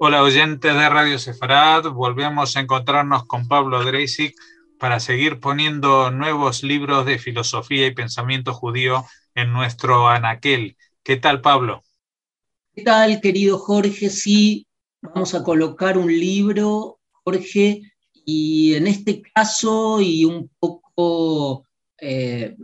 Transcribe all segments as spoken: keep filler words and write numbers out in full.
Hola oyentes de Radio Sefarad, volvemos a encontrarnos con Pablo Dreisig para seguir poniendo nuevos libros de filosofía y pensamiento judío en nuestro anaquel. ¿Qué tal, Pablo? ¿Qué tal, querido Jorge? Sí, vamos a colocar un libro, Jorge, y en este caso, y un poco eh,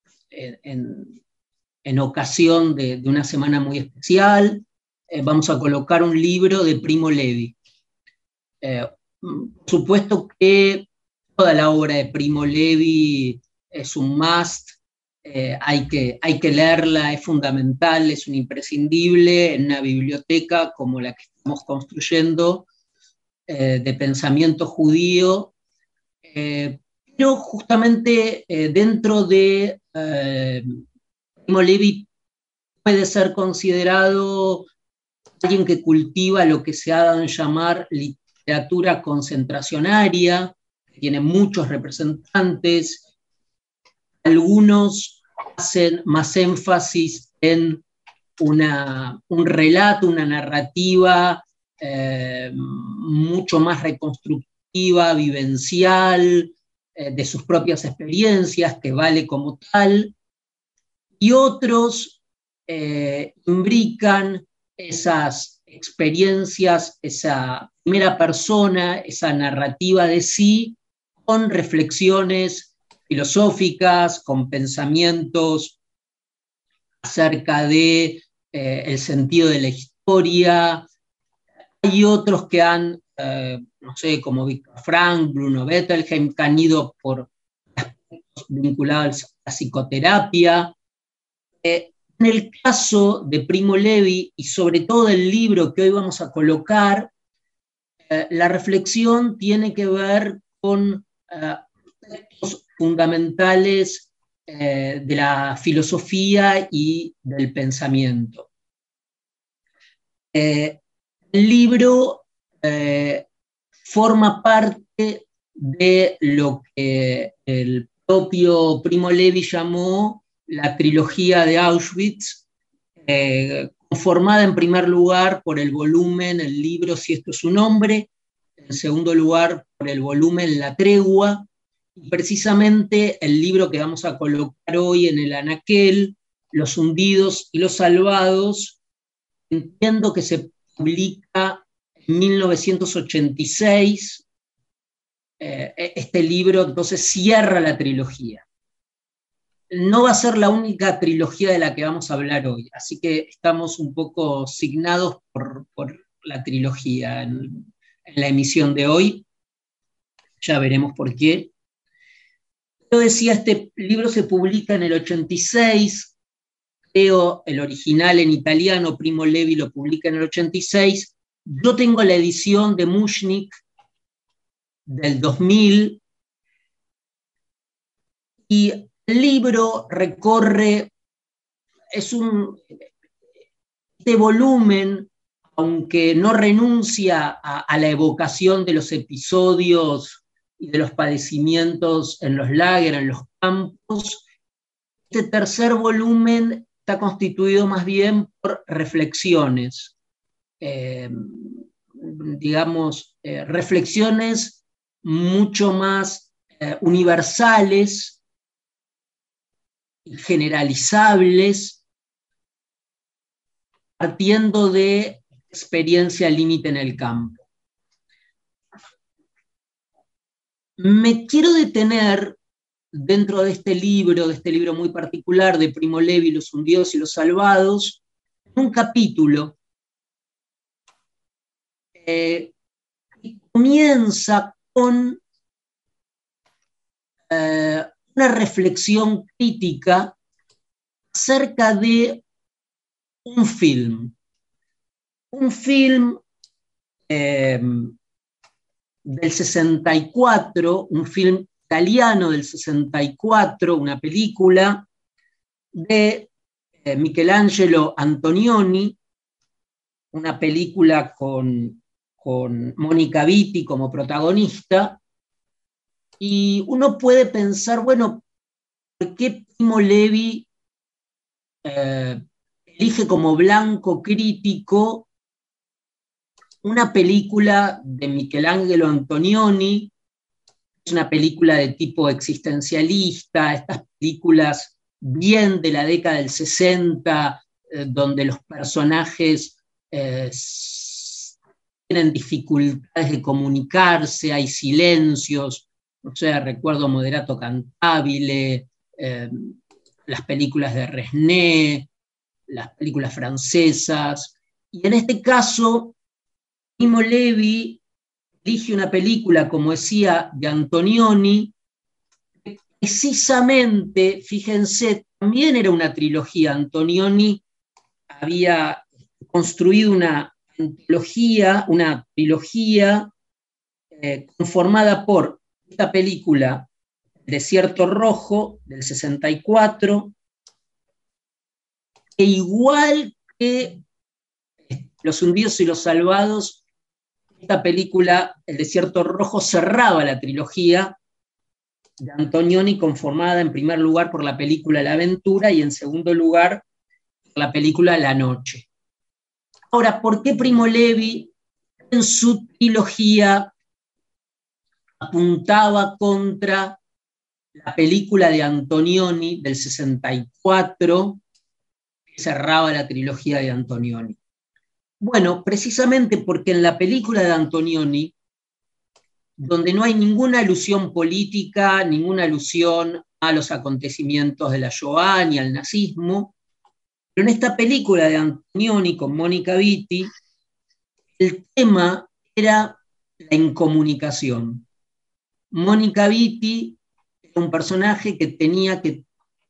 en, en, ocasión de, de, una semana muy especial, eh, vamos a colocar un libro de Primo Levi. Eh, por supuesto que toda la obra de Primo Levi es un must, eh, hay, que, hay que leerla, es fundamental, es un imprescindible en una biblioteca como la que estamos construyendo eh, de pensamiento judío, eh, pero justamente eh, dentro de eh, Primo Levi puede ser considerado alguien que cultiva lo que se ha dado en llamar literatura concentracionaria, que tiene muchos representantes. Algunos hacen más énfasis en una, un relato, una narrativa eh, mucho más reconstructiva, vivencial, eh, de sus propias experiencias, que vale como tal, y otros eh, imbrican esas experiencias, esa primera persona, esa narrativa de sí, con reflexiones filosóficas, con pensamientos acerca de eh, el sentido de la historia. Hay otros que han, eh, no sé, como Viktor Frankl, Bruno Bettelheim, que han ido por aspectos vinculados a la psicoterapia. Eh, en el caso de Primo Levi, y sobre todo el libro que hoy vamos a colocar, eh, la reflexión tiene que ver con eh, aspectos fundamentales eh, de la filosofía y del pensamiento. Eh, el libro eh, forma parte de lo que el propio Primo Levi llamó la trilogía de Auschwitz, eh, conformada en primer lugar por el volumen, el libro Si esto es su nombre, en segundo lugar por el volumen La tregua, y precisamente el libro que vamos a colocar hoy en el anaquel, Los hundidos y los salvados, entiendo que se publica en mil novecientos ochenta y seis. Eh, este libro entonces cierra la trilogía. No va a ser la única trilogía de la que vamos a hablar hoy, así que estamos un poco signados por, por la trilogía en, en la emisión de hoy. Ya veremos por qué. Yo decía, este libro se publica en el ochenta y seis, creo el original en italiano, Primo Levi lo publica en el ochenta y seis. Yo tengo la edición de Mushnik del dos mil, y el libro recorre, es un, este volumen, aunque no renuncia a, a la evocación de los episodios y de los padecimientos en los lagers, en los campos, este tercer volumen está constituido más bien por reflexiones, eh, digamos, eh, reflexiones mucho más eh, universales y generalizables, partiendo de experiencia límite en el campo. Me quiero detener dentro de este libro, de este libro muy particular de Primo Levi, Los hundidos y los salvados, en un capítulo eh, que comienza con eh, una reflexión crítica acerca de un film. Un film eh, del sesenta y cuatro, un film italiano del sesenta y cuatro, una película de eh, Michelangelo Antonioni, una película con, con Mónica Vitti como protagonista, y uno puede pensar, bueno, ¿por qué Primo Levi eh, elige como blanco crítico una película de Michelangelo Antonioni, es una película de tipo existencialista, estas películas bien de la década del sesenta, eh, donde los personajes eh, tienen dificultades de comunicarse, hay silencios, o sea, recuerdo Moderato Cantabile, eh, las películas de Resnais, las películas francesas, y en este caso, Primo Levi elige una película, como decía, de Antonioni, que precisamente, fíjense, también era una trilogía. Antonioni había construido una antología, una trilogía eh, conformada por esta película, Desierto Rojo, del sesenta y cuatro, e igual que Los Hundidos y los Salvados, esta película, El Desierto Rojo, cerraba la trilogía de Antonioni, conformada en primer lugar por la película La Aventura y en segundo lugar por la película La Noche. Ahora, ¿por qué Primo Levi en su trilogía apuntaba contra la película de Antonioni del sesenta y cuatro, que cerraba la trilogía de Antonioni? Bueno, precisamente porque en la película de Antonioni, donde no hay ninguna alusión política, ninguna alusión a los acontecimientos de la Shoah ni al nazismo, pero en esta película de Antonioni con Mónica Vitti, el tema era la incomunicación. Mónica Vitti era un personaje que tenía, que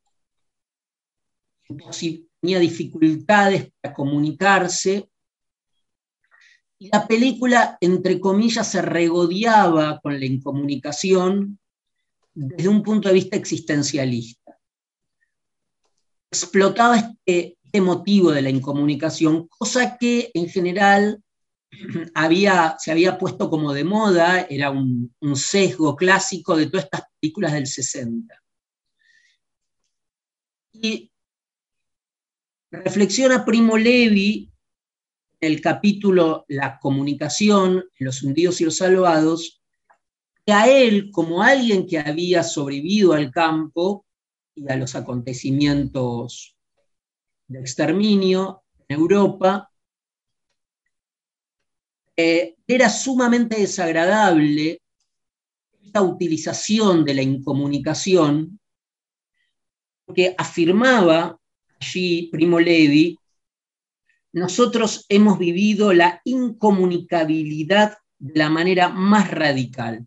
tenía dificultades para comunicarse, y la película, entre comillas, se regodeaba con la incomunicación desde un punto de vista existencialista. Explotaba este, este motivo de la incomunicación, cosa que en general había, se había puesto como de moda, era un, un sesgo clásico de todas estas películas del sesenta. Y reflexiona Primo Levi en el capítulo La comunicación, Los Hundidos y los Salvados, que a él, como alguien que había sobrevivido al campo y a los acontecimientos de exterminio en Europa, eh, era sumamente desagradable esta utilización de la incomunicación, porque afirmaba allí Primo Levi: nosotros hemos vivido la incomunicabilidad de la manera más radical.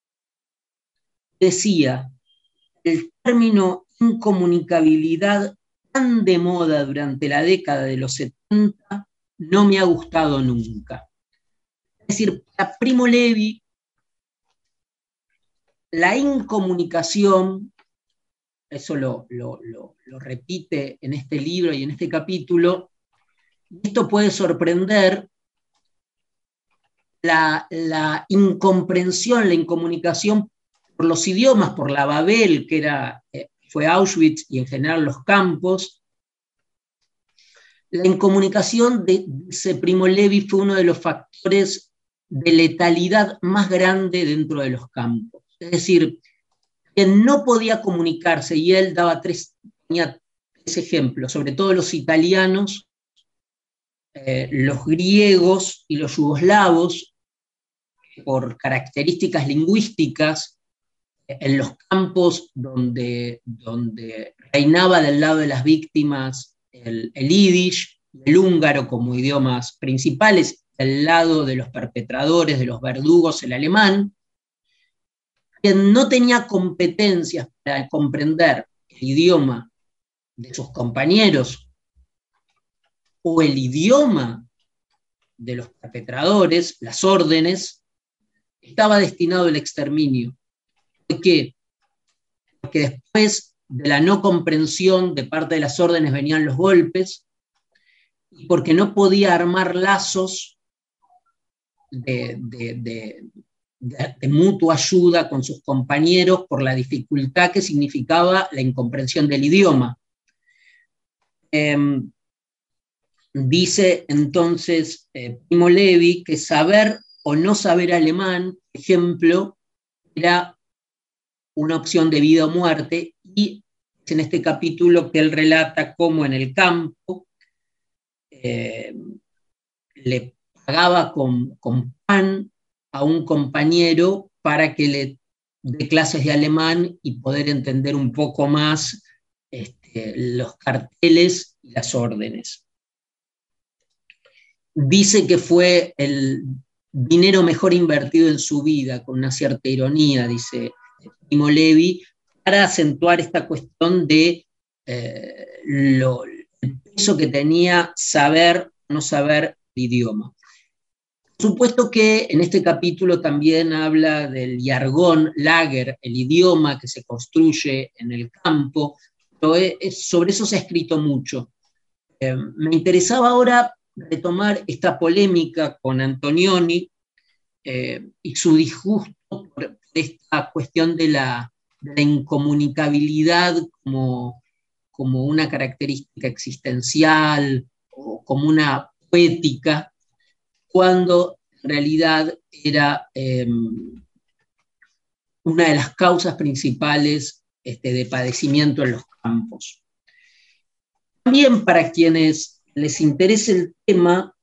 Decía, el término incomunicabilidad, tan de moda durante la década de los setenta, no me ha gustado nunca. Es decir, para Primo Levi, la incomunicación, eso lo, lo, lo, lo repite en este libro y en este capítulo, y esto puede sorprender, la, la incomprensión, la incomunicación por los idiomas, por la Babel, que era, eh, fue Auschwitz y en general los campos. La incomunicación, de, dice Primo Levi, fue uno de los factores de letalidad más grande dentro de los campos. Es decir, quien no podía comunicarse, y él daba tres, tenía tres ejemplos, sobre todo los italianos, eh, los griegos y los yugoslavos, por características lingüísticas, en los campos donde, donde reinaba del lado de las víctimas el, el yiddish, el húngaro como idiomas principales, del lado de los perpetradores, de los verdugos, el alemán, quien no tenía competencias para comprender el idioma de sus compañeros o el idioma de los perpetradores, las órdenes, estaba destinado al exterminio. ¿Por qué? Porque después de la no comprensión de parte de las órdenes venían los golpes, y porque no podía armar lazos de, de, de, de, de mutua ayuda con sus compañeros por la dificultad que significaba la incomprensión del idioma. Eh, dice entonces eh, Primo Levi que saber o no saber alemán, por ejemplo, era una opción de vida o muerte, y es en este capítulo que él relata cómo en el campo eh, le pagaba con, con pan a un compañero para que le dé clases de alemán y poder entender un poco más este, los carteles y las órdenes. Dice que fue el dinero mejor invertido en su vida, con una cierta ironía, dice Primo Levi, para acentuar esta cuestión de eh, lo, el peso que tenía saber o no saber el idioma. Por supuesto que en este capítulo también habla del jargón, Lager, el idioma que se construye en el campo, pero es, sobre eso se ha escrito mucho. Eh, me interesaba ahora retomar esta polémica con Antonioni eh, y su disgusto por esta cuestión de la, de la incomunicabilidad como, como una característica existencial o como una poética, cuando en realidad era eh, una de las causas principales este, de padecimiento en los campos. También para quienes les interese el tema,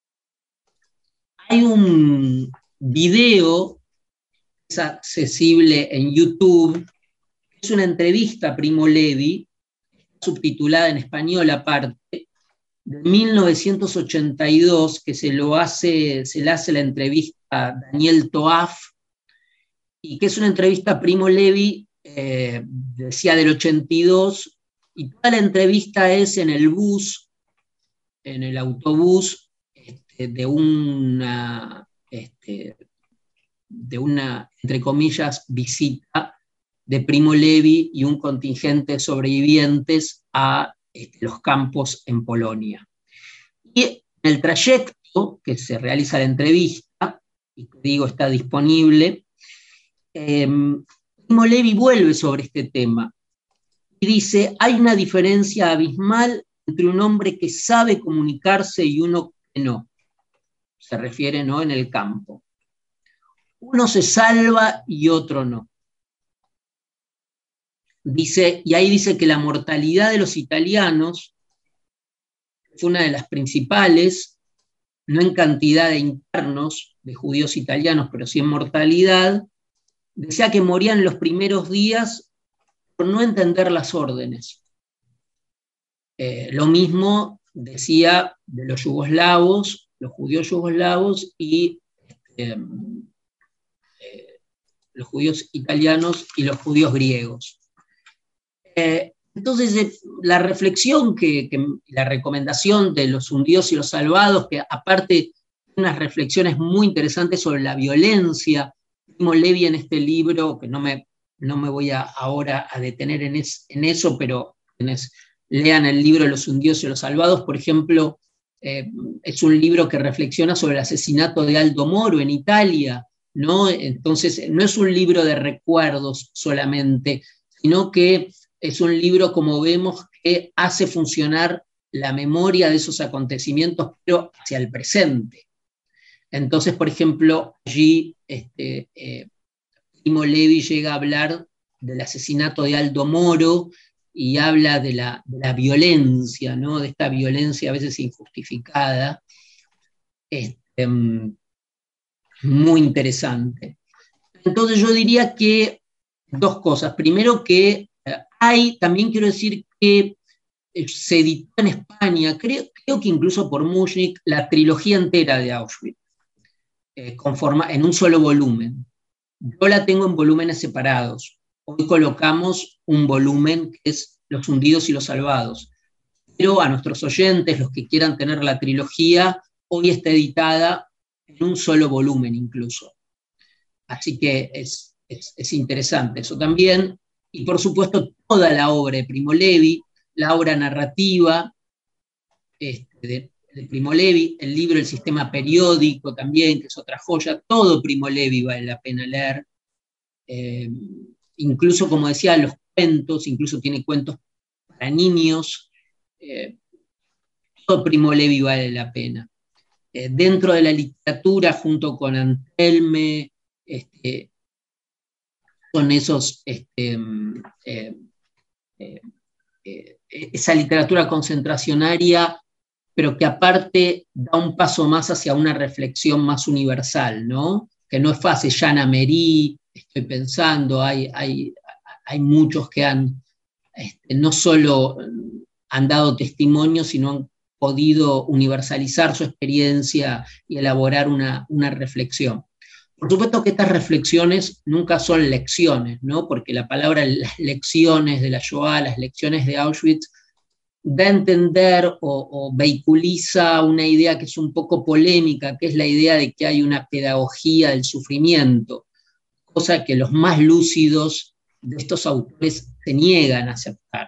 hay un video que es accesible en YouTube, es una entrevista a Primo Levi, subtitulada en español aparte, de mil novecientos ochenta y dos, que se, lo hace, se le hace la entrevista a Daniel Toaf, y que es una entrevista a Primo Levi, eh, decía del ochenta y dos, y toda la entrevista es en el bus, en el autobús, este, de una, este, de una, entre comillas, visita de Primo Levi y un contingente de sobrevivientes a este, los campos en Polonia. Y en el trayecto que se realiza la entrevista, y que digo está disponible, eh, Primo Levi vuelve sobre este tema y dice: hay una diferencia abismal entre un hombre que sabe comunicarse y uno que no. Se refiere, ¿no?, en el campo. Uno se salva y otro no. Dice, y ahí dice que la mortalidad de los italianos fue una de las principales, no en cantidad de internos, de judíos italianos, pero sí en mortalidad. Decía que morían los primeros días por no entender las órdenes. Eh, lo mismo decía de los yugoslavos, los judíos yugoslavos y eh, eh, los judíos italianos y los judíos griegos. Eh, entonces, eh, la reflexión, que, que, la recomendación de los hundidos y los salvados, que aparte unas reflexiones muy interesantes sobre la violencia, Primo Levi en este libro, que no me, no me voy a, ahora a detener en, es, en eso, pero quienes lean el libro de los hundidos y los salvados, por ejemplo, eh, es un libro que reflexiona sobre el asesinato de Aldo Moro en Italia, ¿no? Entonces, no es un libro de recuerdos solamente, sino que es un libro, como vemos, que hace funcionar la memoria de esos acontecimientos, pero hacia el presente. Entonces, por ejemplo, allí este, eh, Primo Levi llega a hablar del asesinato de Aldo Moro y habla de la, de la violencia, ¿no?, de esta violencia a veces injustificada. Este, muy interesante. Entonces yo diría que dos cosas. Primero que eh, hay, también quiero decir que eh, se editó en España, creo, creo que incluso por Mushnik, la trilogía entera de Auschwitz, eh, conforma, en un solo volumen. Yo la tengo en volúmenes separados. Hoy colocamos un volumen que es Los hundidos y los salvados. Pero a nuestros oyentes, los que quieran tener la trilogía, hoy está editada en un solo volumen incluso. Así que es, es, es interesante eso también. Y por supuesto toda la obra de Primo Levi, la obra narrativa este, de, de Primo Levi, el libro El sistema periódico también, que es otra joya. Todo Primo Levi vale la pena leer. Eh, incluso, como decía, los cuentos, incluso tiene cuentos para niños. Eh, todo Primo Levi vale la pena. Eh, dentro de la literatura, junto con Antelme, este, son esos, este, eh, eh, eh, esa literatura concentracionaria, pero que aparte da un paso más hacia una reflexión más universal, ¿no? Que no es fácil. Jean Améry, estoy pensando, hay, hay, hay muchos que han, este, no solo han dado testimonio, sino han podido universalizar su experiencia y elaborar una, una reflexión. Por supuesto que estas reflexiones nunca son lecciones, ¿no? Porque la palabra las lecciones de la Shoah, las lecciones de Auschwitz, da a entender o, o vehiculiza una idea que es un poco polémica, que es la idea de que hay una pedagogía del sufrimiento, cosa que los más lúcidos de estos autores se niegan a aceptar.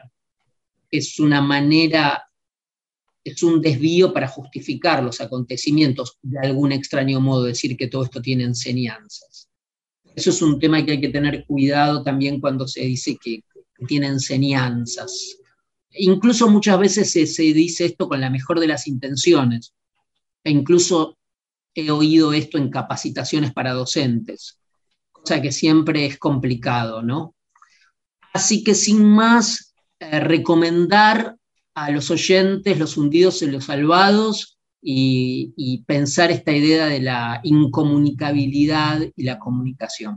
Es una manera, es un desvío para justificar los acontecimientos, de algún extraño modo, decir que todo esto tiene enseñanzas. Eso es un tema que hay que tener cuidado también cuando se dice que, que tiene enseñanzas. Incluso muchas veces se, se dice esto con la mejor de las intenciones, e incluso he oído esto en capacitaciones para docentes, cosa que siempre es complicado, ¿no? Así que sin más, eh, recomendar a los oyentes Los hundidos y los salvados y, y pensar esta idea de la incomunicabilidad y la comunicación.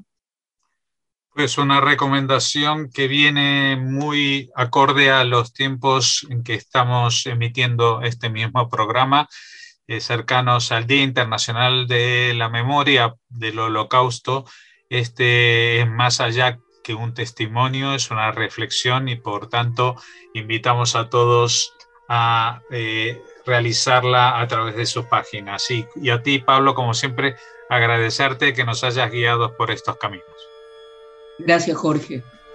Pues una recomendación que viene muy acorde a los tiempos en que estamos emitiendo este mismo programa, eh, cercanos al Día Internacional de la Memoria del Holocausto. Este es más allá que un testimonio, es una reflexión y por tanto invitamos a todos a eh, realizarla a través de sus páginas. Y, y a ti, Pablo, como siempre, agradecerte que nos hayas guiado por estos caminos. Gracias, Jorge.